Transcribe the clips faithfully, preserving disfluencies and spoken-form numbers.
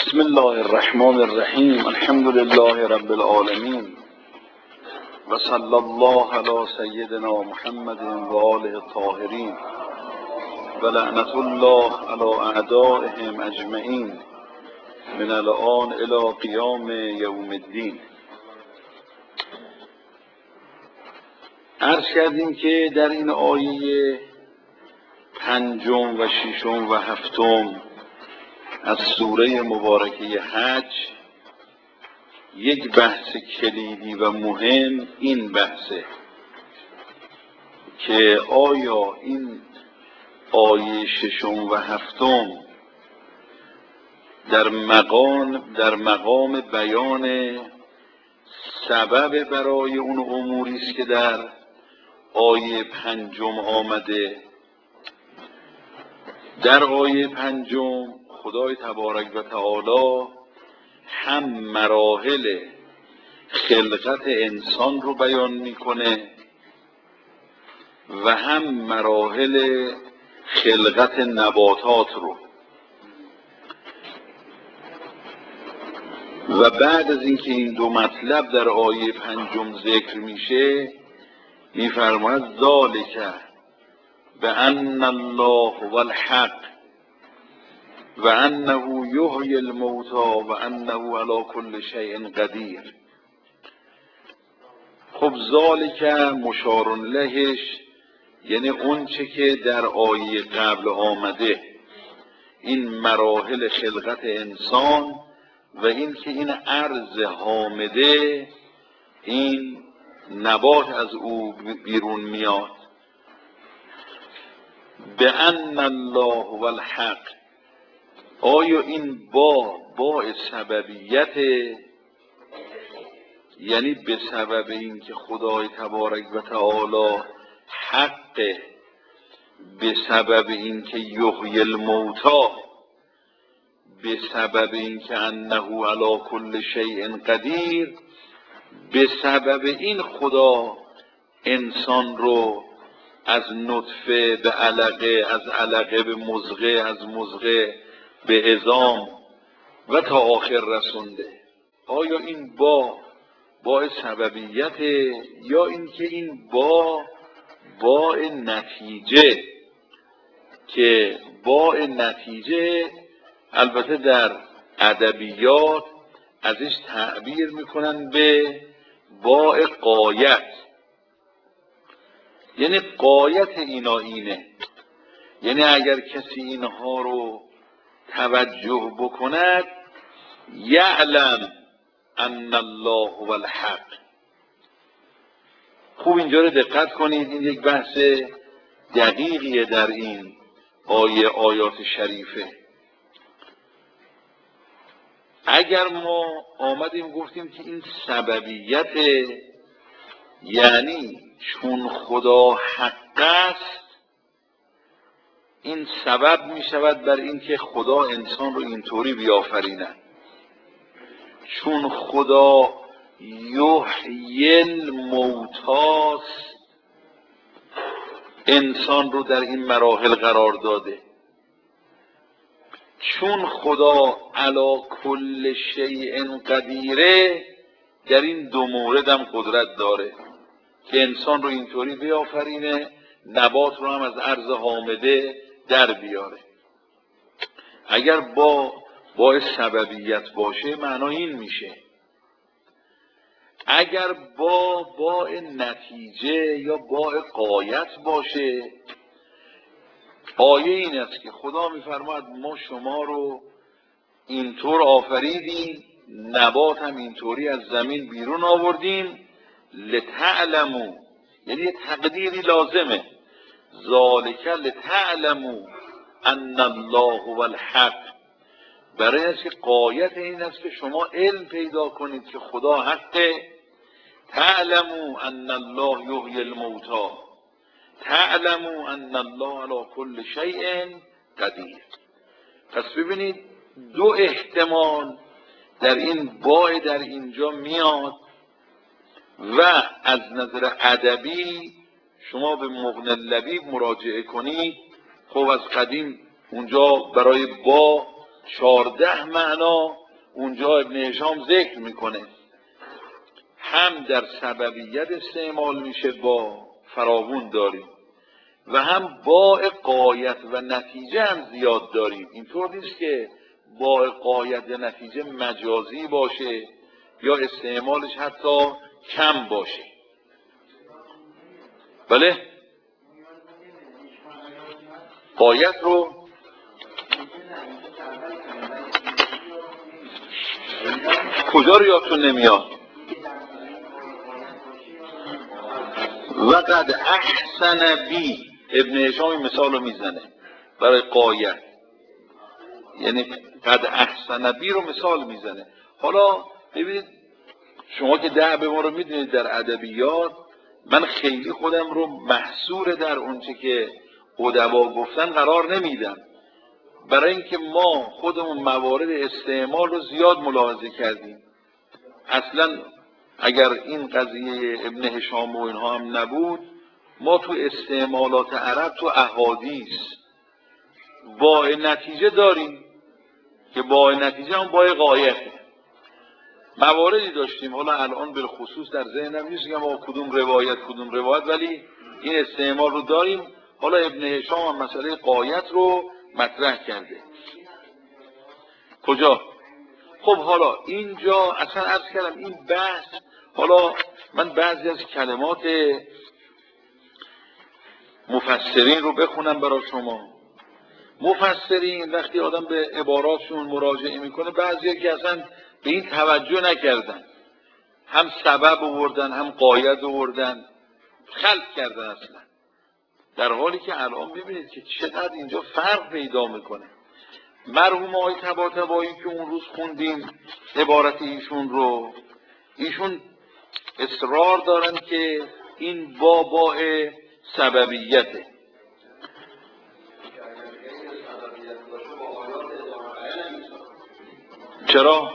بسم الله الرحمن الرحیم. الحمد لله رب العالمین و صلی الله علی سیدنا محمد و آله الطاهرین و لعنت الله علی اعدائهم اجمعین من الآن الی قیام یوم الدین. عرض کردیم که در این آیه پنجم و ششم و هفتم از سوره مبارکه حج یک بحث کلیدی و مهم این بحثه که آیا این آیه ششم و هفتم در مقام در مقام بیان سبب برای اون اموری است که در آیه پنجم آمده. در آیه پنجم خدای تبارک و تعالی هم مراحل خلقت انسان رو بیان میکنه و هم مراحل خلقت نباتات رو، و بعد از اینکه این دو مطلب در آیه پنجم ذکر میشه میفرماید ذالک بأن الله هو الحق و انه یحیی الموتی و انه علی کل شیء قدیر. خب ذالک مشار لهش یعنی اون چه که در آیه قبل آمده، این مراحل خلقت انسان و این که این ارض حامده، این نبات از او بیرون میاد. بأن الله هو الحق، آیا این با با سببیت، یعنی به سبب این که خدای تبارک و تعالی حقه، به سبب این که یحیی الموتی، به سبب این که انه علی کل شیء قدیر، به سبب این خدا انسان رو از نطفه به علقه، از علقه به مضغه، از مضغه به عظام و تا آخر رسونده. آیا این با با سببیت یا اینکه این با با نتیجه، که با نتیجه البته در ادبیات ازش تعبیر میکنن به با غایت، یعنی غایت اینا اینه، یعنی اگر کسی اینها رو توجه بکند یعلم ان الله هو الحق. خوب اینجا رو دقت کنید، این یک بحث دقیقیه در این آیه آیات شریفه. اگر ما آمدیم گفتیم که این سببیت، یعنی چون خدا حق است این سبب می شود بر اینکه خدا انسان رو اینطوری بیافرینه. چون خدا یحیی الموتی انسان رو در این مراحل قرار داده. چون خدا علی کل شیء قدیره، در این دو مورد هم قدرت داره که انسان رو اینطوری بیافرینه، نبات رو هم از ارض حامده در بیاره. اگر با با سببیت باشه معنا این میشه. اگر با با نتیجه یا با غایت باشه، آیه این است که خدا میفرماید ما شما رو اینطور آفریدیم، نبات هم اینطوری از زمین بیرون آوردیم، لتعلموا، یعنی یه تقدیری لازمه، ذالک لتعلموا ان الله هو الحق، برای است که غایت این است که شما علم پیدا کنید که خدا حقه. تعلموا ان الله یحیی الموتی، تعلموا ان الله علی کل شیء قدیر. پس ببینید دو احتمال در این با در اینجا میاد و از نظر ادبی شما به مغنی اللبیب مراجعه کنید. خب از قدیم اونجا برای با چهارده معنا اونجا ابن هشام ذکر میکنه. هم در سببیت استعمال میشه با فراوون داریم و هم با غایت و نتیجه هم زیاد داریم. اینطور نیست که با غایت و نتیجه مجازی باشه یا استعمالش حتی کم باشه. بله غایت رو کجا رو یادتون نمیاد؟ و قد احسن بی، ابن هشام این مثال رو میزنه برای غایت، یعنی قد احسن بی رو مثال میزنه. حالا ببینید شما که دعب ما رو میدونید در ادبیات، من خیلی خودم رو محصور در اونچه که ادبا گفتن قرار نمیدم، برای اینکه ما خودمون موارد استعمال رو زیاد ملاحظه کردیم. اصلا اگر این قضیه ابن هشام و اینها هم نبود، ما تو استعمالات عرب تو احادیث با نتیجه داریم که با نتیجه هم با غایته. مواردی داشتیم، حالا الان بالخصوص در ذهنم نیست که ما کدوم روایت کدوم روایت، ولی این استعمال رو داریم. حالا ابن هشام هم مسئله غایت رو مطرح کرده. کجا؟ خب حالا اینجا اصلا عرض کردم این بحث، حالا من بعضی از کلمات مفسرین رو بخونم برای شما. مفسرین وقتی آدم به عباراتشون مراجعه میکنه، بعضیا که اصلا به این توجه نکردن، هم سبب آوردن هم غایت آوردن، خلط کردن اصلا، در حالی که الان ببینید که چقدر اینجا فرق پیدا میکنه. مرحوم آقای طباطبایی که اون روز خوندیم عبارت ایشون رو، ایشون اصرار دارن که این با با سببیته. چرا؟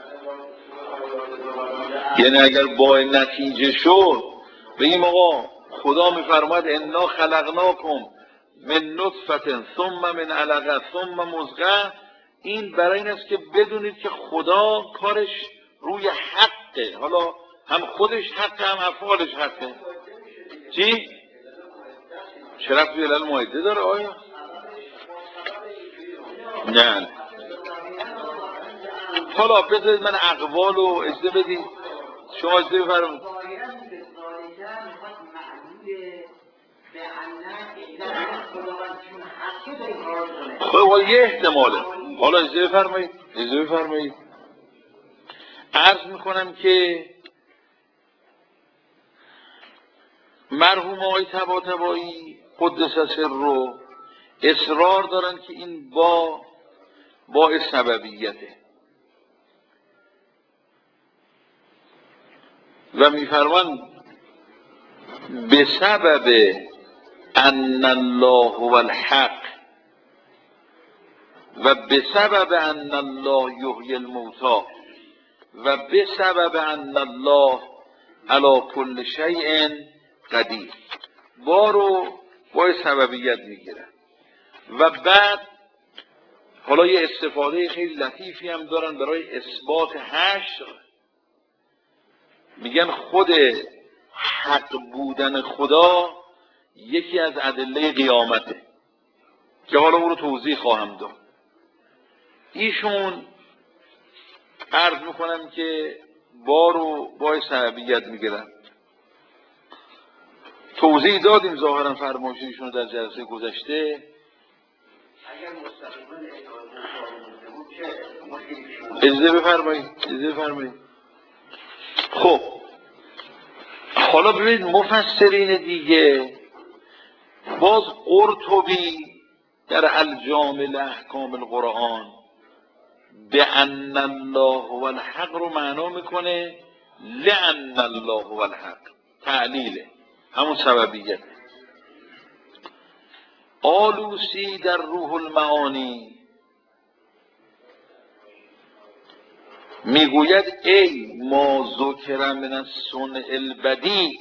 یعنی اگر با نتیجه شد بگیم آقا خدا میفرماید انا خلقناکم من نطفه ثم من علقه ثم مضغه، این برای این است که بدونید که خدا کارش روی حقه. حالا هم خودش حقه هم افعالش حقه. چی؟ چه ربطی به علل مائده داره آیا؟ نه. حالا بذارید من اقوال رو اجازه بدید، شما اجازه بفرمایید. خب یه احتماله. حالا اجازه بفرمایید اجازه بفرمایید عرض میکنم که مرحوم آقای طباطبایی قدس سره اصرار دارن که این با با سببیته و میفرمان به سبب ان الله هو الحق و به سبب ان الله یحیی الموتی و به سبب ان الله علی کل شیء قدیر، با رو با سببیت میگیرن. و بعد حالا یه استفاده خیلی لطیفی هم دارن برای اثبات حشر، میگن خود حق بودن خدا یکی از ادله قیامته که حالا اون رو توضیح خواهم داد. ایشون عرض میکنم که با رو با سببیت میگیرن. توضیح دادیم ظاهرا فرمایش ایشون در جلسه گذشته. اجازه بفرمایید اجازه بفرمایید خب حالا ببینید مفسرین دیگه، باز قرطبی در الجامع لاحکام القرآن به ان الله هو الحق رو معنا میکنه لان الله هو الحق، تعلیله، همون سببیت. آلوسی در روح المعانی میگوید ای ما ذکر من الصنع البدیع،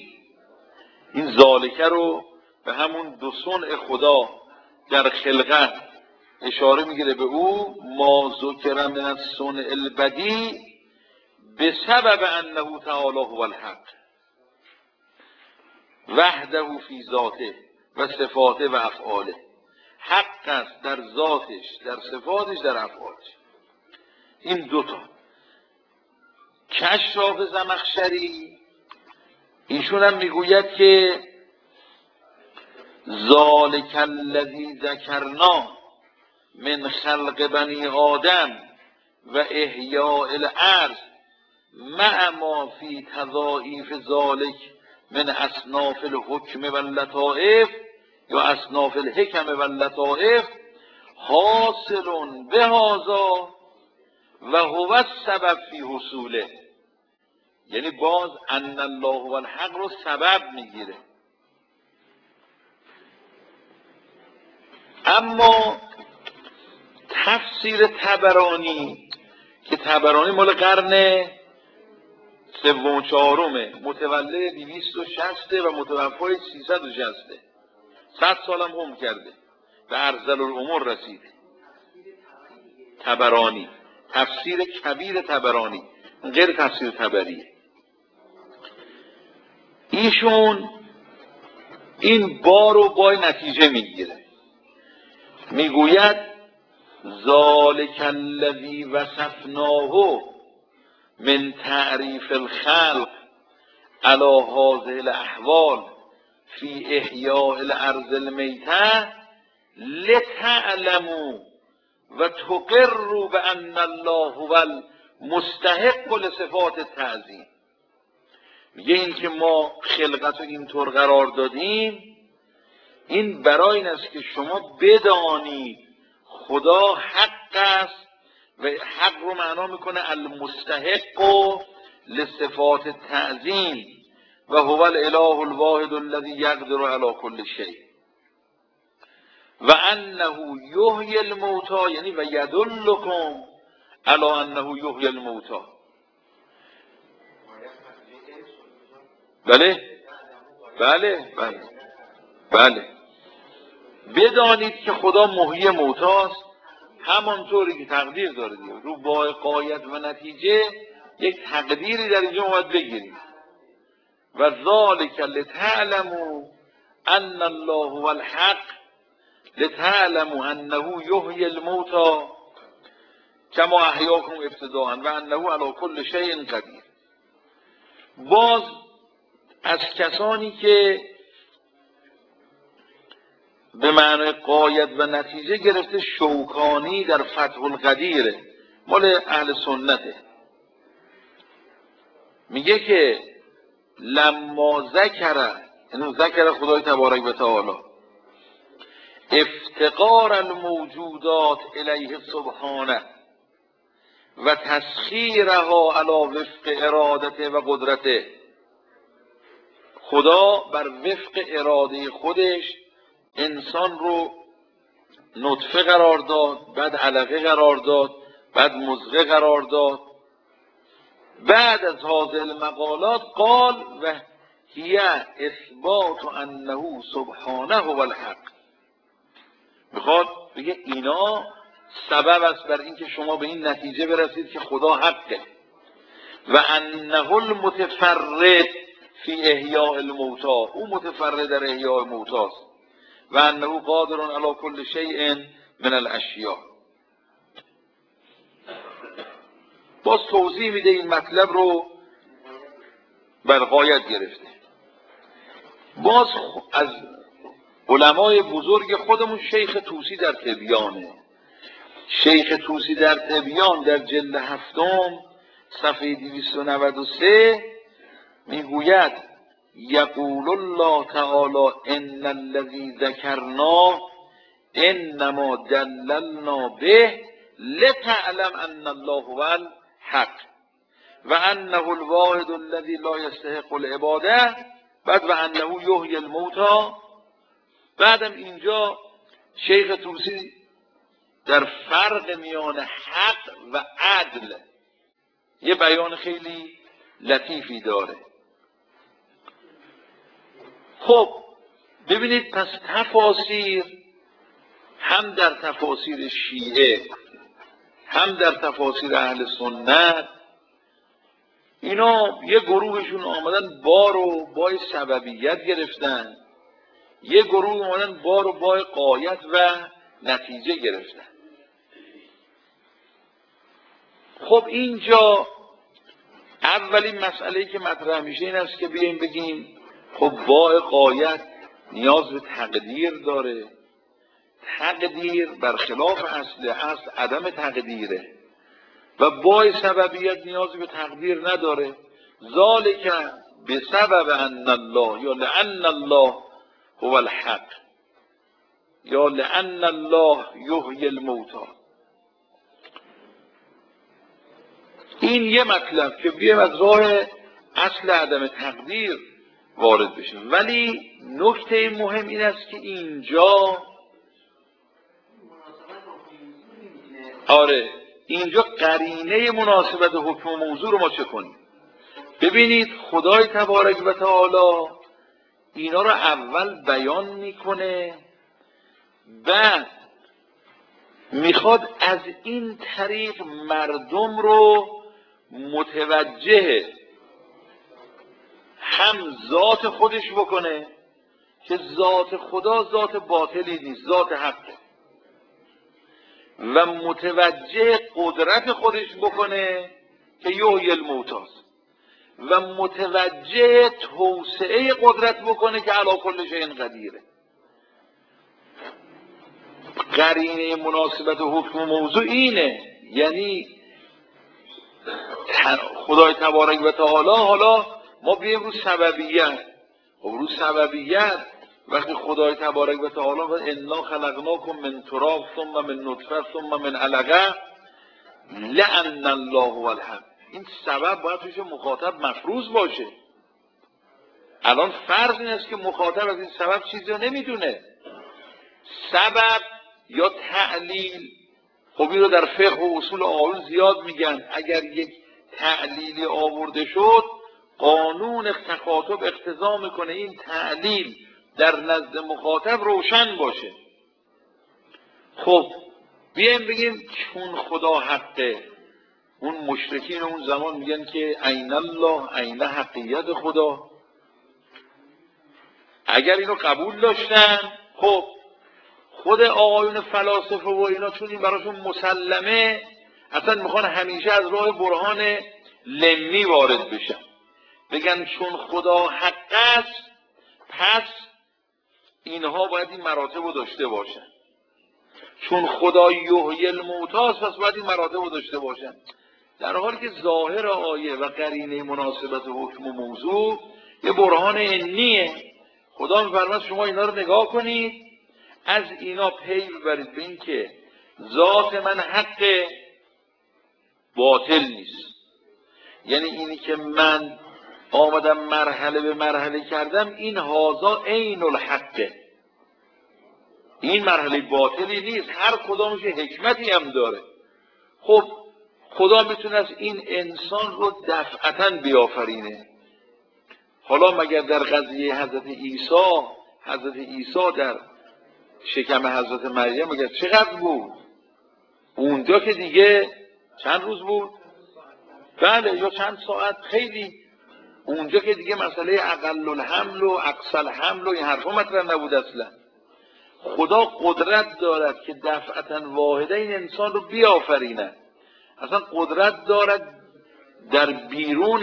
این ذالکه رو به همون دو صنع خدا در خلقت اشاره میگیره به او ما ذکر من الصنع البدیع به سبب انه تعالی هو الحق وحده فی ذاته و صفاته و افعاله. حق است در ذاتش، در صفاتش، در افعالش. این دوتا. کشاف زمخشری ایشون هم میگوید که ذالک الذی ذکرنا من خلق بنی آدم و احیاء الارض مع ما فی تضاعیف ذالک من اصناف الحکم و اللطائف یا اصناف الحکم و اللطائف حاصل بهذا و هو السبب فی حصوله. یعنی باز ان الله و الحق رو سبب میگیره. اما تفسیر طبرانی که طبرانی مال قرن سوم و چهارمه، متولد دویست و شصت و متوفای سیصد و شصت، صد سالم عمر کرده، به ارذل الامور رسیده. طبرانی، تفسیر کبیر طبرانی، غیر تفسیر طبریه. ایشون این با رو با نتیجه میگیره، میگوید ذالک الذی وصفناه من تعریف الخلق علی هذه الاحوال فی احیاء الارض المیته لتعلموا و تقروا بان الله هو المستحق لصفات التعظیم. میگه این که ما خلقت رو اینطور قرار دادیم این برای این است که شما بدانید خدا حق است و حق رو معنا میکنه المستحق لصفات التعظیم و هو الاله الواحد الذی یقدر علی کل شیء و انه یحیی الموتی، یعنی و یدلکم علی انه یحیی الموتی. بله بله بله بله بدانید که خدا محیی موتاست، همانطوری که تقدیر داره دیگه. رو با قایت و نتیجه یک تقدیری در اینجا باید بگیرید. و ذالک لتعلموا ان الله هو الحق لتعلموا انه یحیی الموتی کما احیاکم ابتداء و انه علی کل شیء قدیر. باز از کسانی که به معنی قایت و نتیجه گرفته شوکانی در فتح القدیره، مال اهل سنته، میگه که لما ذکر، یعنی ذکر خدای تبارک و تعالی افتقار الموجودات الیه سبحانه و تسخیرها علی وفق ارادته و قدرته، خدا بر وفق اراده خودش انسان رو نطفه قرار داد، بعد علقه قرار داد، بعد مضغه قرار داد. بعد از هذه المقالات قال و هی اثبات انه سبحانه هو الحق. میخواد بگه اینا سبب است بر اینکه شما به این نتیجه برسید که خدا حقه و انه المتفرد فی احیاء الموتی، او متفرد در احیاء الموتی است و انه قادر علی کل شیء من الاشیاء. باز توضیح میده این مطلب رو بر غایت گرفته. باز از علمای بزرگ خودمون شیخ طوسی در تبیانه، شیخ طوسی در تبیان در جلد هفتم صفحه دویست و نود و سه میگوید یقول الله تعالی ان الذی ذکرنا انما دللنا به لتعلم ان الله هو الحق و انه الواحد الذی لا یستحق العباده، بعد و انه یحیی الموتی. بعدم اینجا شیخ طوسی در فرق میان حق و عدل یه بیان خیلی لطیفی داره. خب ببینید پس تفاسیر هم در تفاسیر شیعه هم در تفاسیر اهل سنت، اینا یه گروهشون آمدن با رو بای سببیت گرفتن، یه گروه اومدن با رو بای غایت و نتیجه گرفتن. خب اینجا اولین مسئله‌ای که مطرح میشه این است که بیایم بگیم خب با غایت نیاز به تقدیر داره، تقدیر برخلاف اصل اصل عدم تقدیره و با سببیت نیازی به تقدیر نداره. ذالک به سبب ان الله یا لأن الله هو الحق یا لأن الله یحیی الموتی. این یه مطلب که بیایم از راه اصل عدم تقدیر وارد بشیم. ولی نکته مهم این است که اینجا آره اینجا قرینه مناسبت حکم و موضوع رو ما چه کنیم؟ ببینید خدای تبارک و تعالی اینا رو اول بیان میکنه، بعد میخواد از این طریق مردم رو متوجه هم ذات خودش بکنه که ذات خدا ذات باطلی نیست، ذات حقه، و متوجه قدرت خودش بکنه که یحیی الموتی است، و متوجه توسعه قدرت بکنه که علی کل شیء قدیره. قرینه مناسبت حکم و موضوع اینه، یعنی خدای تبارک و تعالی. حالا ما بیایم رو سببیت. خب رو سببیت وقتی خدای تبارک و تعالی و انا خلقناکم من تراب ثم من نطفه ثم من علقه لأن الله هو الحق، این سبب باید توش مخاطب مفروض باشه. الان فرض این است که مخاطب از این سبب چیزی رو نمیدونه. سبب یا تعلیل، خب این رو در فقه و اصول آیون زیاد میگن. اگر یک تعلیلی آورده شد قانون تخاطب اقتضا میکنه این تعلیل در نزد مخاطب روشن باشه. خب بیایم بگیم چون خدا حقه، اون مشرکین اون زمان میگن که عین الله، عین حقیت خدا. اگر اینو قبول داشتن، خب خود آقایون فلاسفه و اینا چون این براشون مسلمه، اصلا میخوان همیشه از راه برهان لمی وارد بشن، بگن چون خدا حق است پس اینها باید این مراتب رو داشته باشن، چون خدا یحیی الموتی است پس باید این مراتب رو داشته باشن. در حالی که ظاهر آیه و قرینه مناسبت حکم و موضوع یه برهان علمیه. خدا میفرماید شما اینا رو نگاه کنید، از اینا پی ببرید به این که ذات من حق باطل نیست. یعنی اینی که من آمدم مرحله به مرحله کردم، این هازا عین الحقه، این مرحله باطلی نیست، هر کدامش حکمتی هم داره. خب خدا میتونه از این انسان رو دفعتاً بیافرینه. حالا مگر در قضیه حضرت عیسی، حضرت عیسی در شکم حضرت مریم مگر چقدر بود؟ اونجا که دیگه چند روز بود؟ بله، یا چند ساعت، خیلی. اونجا که دیگه مسئله اقل الحمل و اقصى الحمل و این حرفا مطرح نبود اصلا. خدا قدرت دارد که دفعتاً واحده این انسان رو بیافرینه. اصلا قدرت دارد در بیرون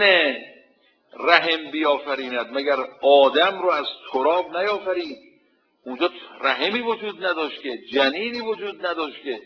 رحم بیافریند. مگر آدم رو از تراب نیافرید؟ اونجا رحمی وجود نداشت که، جنینی وجود نداشت که.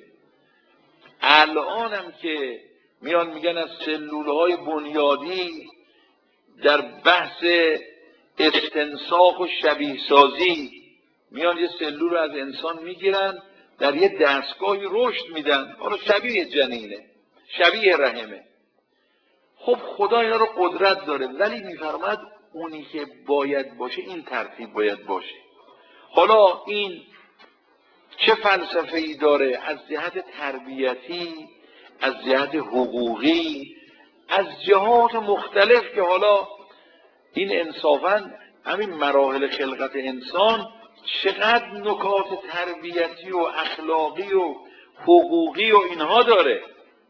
الانم که میان میگن از سلولهای بنیادی در بحث استنساخ و شبیه سازی میان یه سلول رو از انسان میگیرن، در یه دستگاهی رشد میدن، حالا شبیه جنینه، شبیه رحمه. خب خدا اینا رو قدرت داره، ولی میفرماید اونی که باید باشه این ترتیب باید باشه. حالا این چه فلسفه‌ای داره؟ از جهت تربیتی، از جهت حقوقی، از جهات مختلف که حالا این انصافاً همین مراحل خلقت انسان چقدر نکات تربیتی و اخلاقی و حقوقی و اینها داره،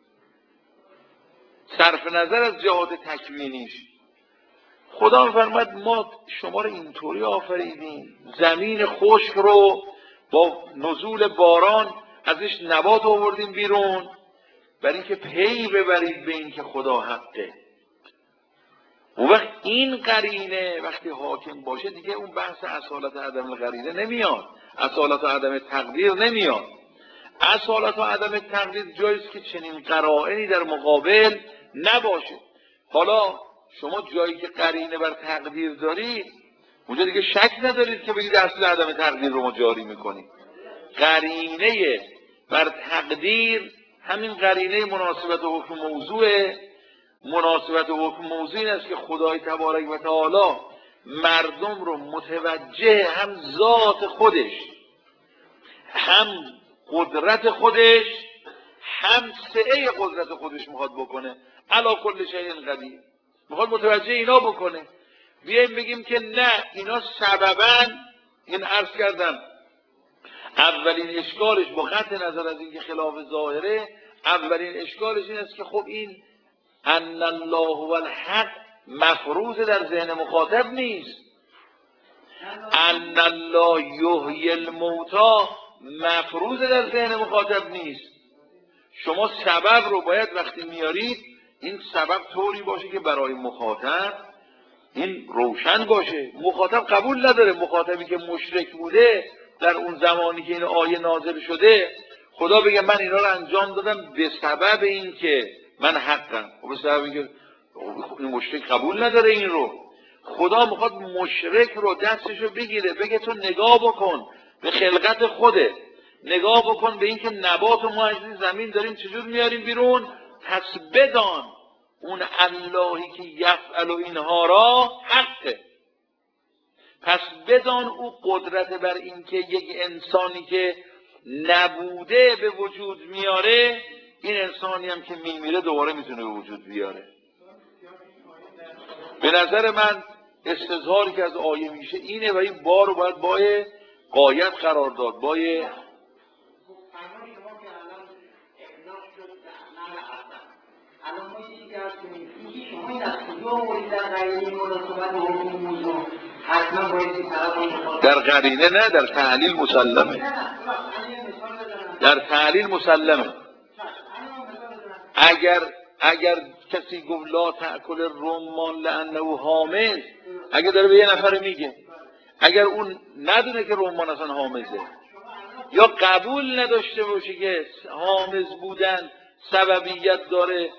صرف نظر از جهات تکوینیش. خدا می‌فرماید ما شما رو اینطوری آفریدیم، زمین خشک رو با نزول باران ازش نبات آوردیم بیرون، برای اینکه پی ببرید به این که خدا حقه. اون وقت این قرینه وقتی حاکم باشه دیگه اون بحث اصالت و عدم قرینه نمیاد، اصالت و عدم تقدیر نمیاد. اصالت و عدم تقدیر جاییست که چنین قرائنی در مقابل نباشه. حالا شما جایی که قرینه بر تقدیر دارید اونجا دیگه شک ندارید که بگید اصل عدم تقدیر رو ما جاری میکنیم. قرینه بر تقدیر همین قرینه مناسبت و حکم موضوع. مناسبت و حکم موضوع این است که خدای تبارک و تعالی مردم رو متوجه هم ذات خودش، هم قدرت خودش، هم سعه قدرت خودش میخواد بکنه. علا کل شیء قدیر، میخواد متوجه اینا بکنه. بیاییم بگیم که نه اینا سببن. این عرض کردم اولین اشکالش با قطع نظر از اینکه خلاف ظاهره، اولین اشکالش این است که خب این ان الله هو الحق مفروض در ذهن مخاطب نیست. ان الله یحیی الموتی مفروض در ذهن مخاطب نیست. شما سبب رو باید وقتی میارید این سبب طوری باشه که برای مخاطب این روشن باشه. مخاطب قبول نداره. مخاطبی که مشرک بوده در اون زمانی که این آیه نازل شده خدا بگه من اینا رو انجام دادم به سبب این که من حقم، و به سبب این که این مشرک قبول نداره این رو. خدا میخواد مشرک رو دستش رو بگیره بگه تو نگاه بکن به خلقت خوده، نگاه بکن به این که نبات ما از این زمین داریم چجور میاریم بیرون، پس بدان اون اللهی که یفعل و اینها را حقه. پس بدان او قدرت بر این که یک انسانی که نبوده به وجود میاره، این انسانی هم که میمیره دوباره میتونه به وجود بیاره. به نظر من استظهاری که از آیه میشه اینه و این با رو باید با غایت قرار داد. با الان ما چیزی که هست کنیم اینکه شما این از کجا آورید در قرینه مناسبت و حکم موضوع حتما باید این طرف در قرینه نه، در تعلیل مسلمه. در تعلیل مسلمه. اگر اگر کسی گفت لا تأکل الرمان لأنه حامض، اگر داره به یه نفر میگه، اگر اون ندونه که رمان اصلا حامضه یا قبول نداشته باشه که حامض بودن سببیت داره،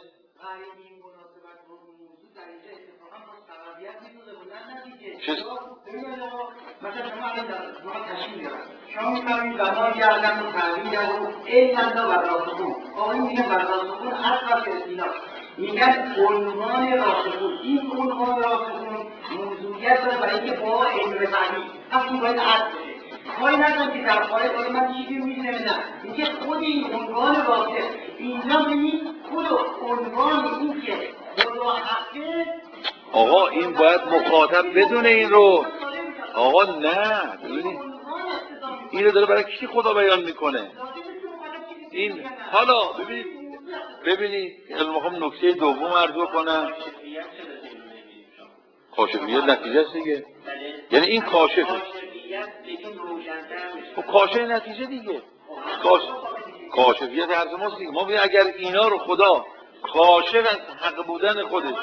مثلا شما الان شما تشکیل دارن شما می‌فهمید زمان کردن و تعبیر و این نندا و راسخون آقای میگن بر راسخون اصلا که اینا میگن عنوان راسخون، این عنوان راسخون موضوعیت داره برای اینکه با علم تعبیر پس این باید عرض بشه. کاری ندارم که در خارج آقای من چیزی می‌دونم نه، اینکه خود این عنوان راسخ اینجا ببینید خود عنوان این که خدا حقه. آقا این باید مخاطب بدونه این رو. آقا نه ببینید این رو داره برای کی خدا بیان میکنه. این حالا ببینید ببینید الان نکته دوم عرض کنم. کاشفیت نتیجه است دیگه، یعنی این کاشفه خب کاشف نتیجه دیگه. کاش... کاشفیت عرض ماست دیگه. ما ببینید اگر اینا رو خدا کاشف از حق بودن خودش،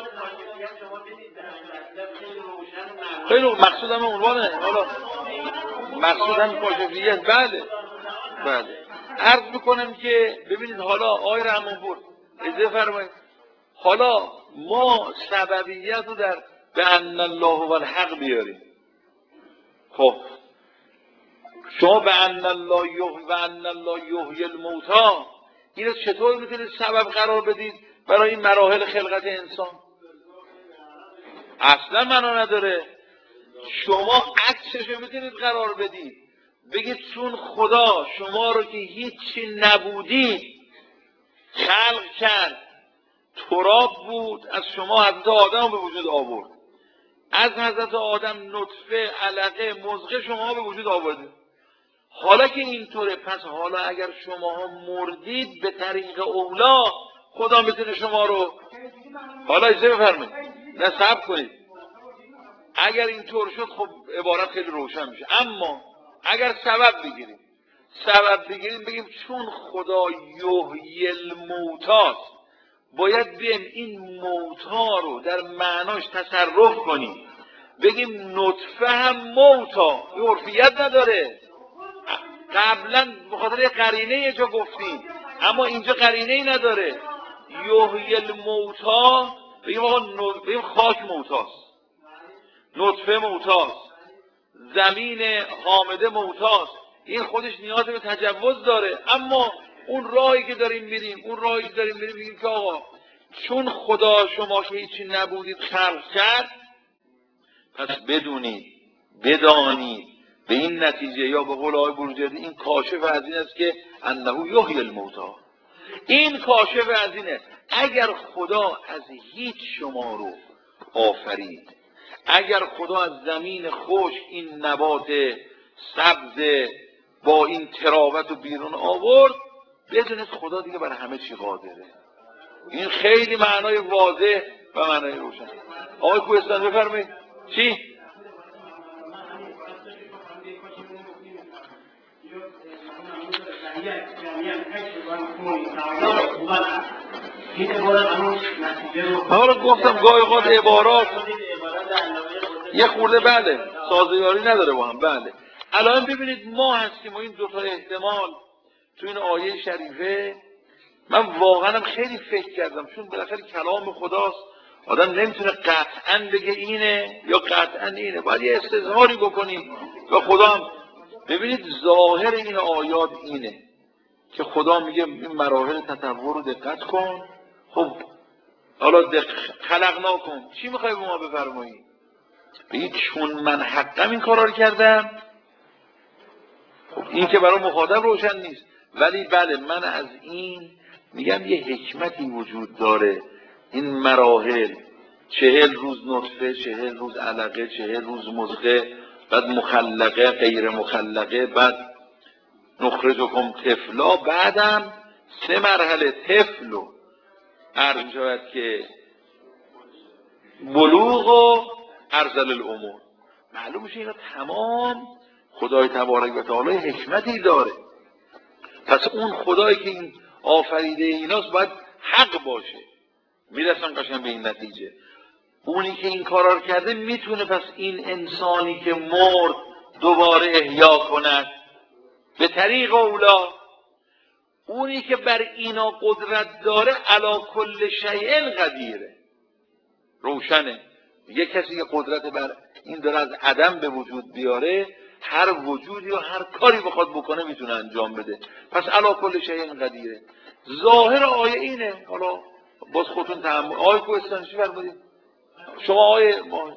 خیلی مقصود همه عنوانه. حالا مقصود هم کاشفیت. بله بله عرض میکنم که ببینید حالا آقای رحمانپور اجازه فرمایید، حالا ما سببیت رو در به ان الله و الحق بیاریم. خب شما به ان الله یحیی و ان الله یحیی الموتی اینو چطور میتونید سبب قرار بدید برای این مراحل خلقت انسان؟ اصلا معنا نداره. شما عکسش رو میتونید قرار بدید، بگید چون خدا شما رو که هیچی نبودید خلق کرد، تراب بود، از شما حضرت آدم به وجود آورد، از حضرت آدم نطفه، علقه، مضغه شما به وجود آورده. حالا که اینطوره، پس حالا اگر شما مردید به طریق اولا خدا میتونه شما رو، حالا اجازه بفرمایید، نه صبر کنید، اگر اینطور شد خب عبارت خیلی روشن میشه. اما اگر سبب بگیریم سبب بگیریم بگیم چون خدا یحیی الموتاست، باید بیم این موتا رو در معناش تصرف کنیم، بگیم نطفه هم موتا، یه عرفیت نداره. قبلا بخاطر یه قرینه یه جا گفتیم، اما اینجا قرینه ای نداره. یحیی الموتا بگیم آقا بگیم خاک موتاست، نطفه موتاست، زمین حامده موتاست. این خودش نیاز به تجوز داره. اما اون راهی که داریم میریم اون راهی که داریم میریم میگیم که آقا چون خدا شما که هیچی نبودید خلق کرد، پس بدونید بدانید به این نتیجه، یا به قول آقای بروجردی این کاشف از این است که انه یحیی الموتی. این کاشف از اینه اگر خدا از هیچ شما رو آفرید، اگر خدا از زمین خشک این نبات سبز با این تراوت و بیرون آورد، بدونید خدا دیگه بر همه چی قادره. این خیلی معنای واضح و معنای روشن. آقای کوهستان بفرمایید. چی؟ حالا گفتم گاهی اوقات عبارات یه خورده بله سازگاری نداره با هم. بله الان ببینید ما هستیم و این دو تا احتمال تو این آیه شریفه، من واقعا خیلی فکر کردم، چون بالاخره کلام خداست، آدم نمیتونه قطعا بگه اینه یا قطعا اینه، باید یه استظهاری بکنیم و خدا هم. ببینید ظاهر این آیات اینه که خدا میگه این مراحل تطور رو دقت کن. خب حالا خلقنا کن، چی میخوای به ما بفرمایی؟ بگید چون من حقم این کارا رو کردم. خب این که برای مخاطب روشن نیست، ولی بله من از این میگم یه حکمتی وجود داره. این مراحل، چهل روز نطفه، چهل روز علقه، چهل روز مضغه، بعد مخلقه، غیر مخلقه، بعد نخرجکم طفلا، بعدم سه مرحله طفلو عرض شود که بلوغ و ارذل الامور. معلوم میشه اینا تمام خدای تبارک و تعالی حکمتی داره. پس اون خدایی که این آفریده ایناست باید حق باشه. میرسن قشنگ به این نتیجه. اونی که این کارا رو کرده میتونه پس این انسانی که مرد دوباره احیا کند به طریق اولا. اونی که بر اینا قدرت داره علی کل شیء قدیره. روشنه. یه کسی که قدرت بر این داره از عدم به وجود بیاره، هر وجودی و هر کاری بخواد بکنه میتونه انجام بده. پس علی کل شیء قدیره. ظاهر آیه اینه. حالا باز خودتون تأمل. آیه کوهستان چی فرمودید؟ شما آیه ما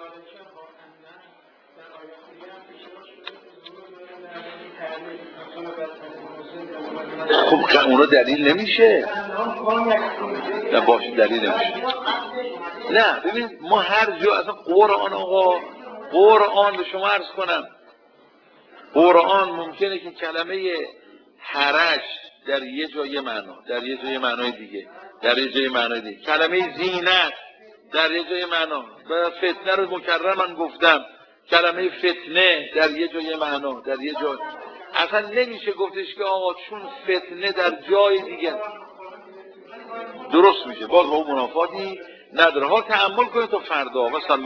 خب اونا دلیل نمیشه. نه باشه دلیل نمیشه. نه ببینید ما هر جا اصلا قرآن، آقا قرآن به شما عرض کنم، قرآن ممکنه که کلمه حرج در یه جای معنا، در یه جای معنای دیگه، در یه جای معنای دیگه، کلمه زینت در یه جای معنا، و فتنه رو مکرر من گفتم، کلمه فتنه در یه جای معنا، در یه جای، اصلا نمیشه گفتش که آقا چون فتنه در جای دیگه درست میشه، باز با اون منافاتی نداره. ها تأمل کنید تا فردا.